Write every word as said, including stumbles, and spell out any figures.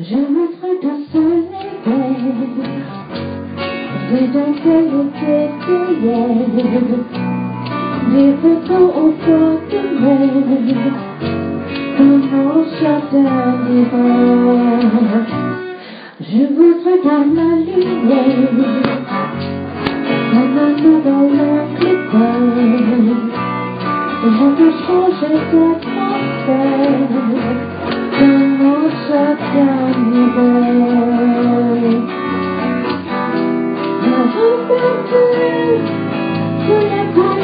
Je voudrais ta seule éveil, des dentelles étayées, des photos au fond de mer, comment chacun ira. Je voudrais ta la lumière, comme un feu dans l'oncle éteint. Je peux changer d'atmosphère, comment chacun irait. La vie perdue, ce n'est pas